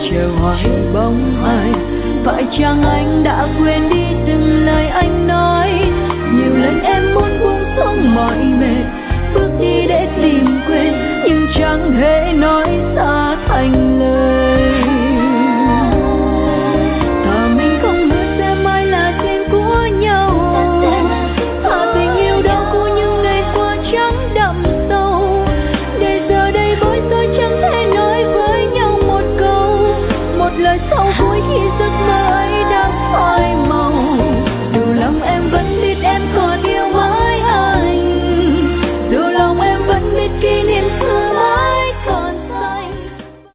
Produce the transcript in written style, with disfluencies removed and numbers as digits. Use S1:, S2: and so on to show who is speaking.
S1: chờ hoài bóng ai, phải chăng anh đã quên đi từng lời anh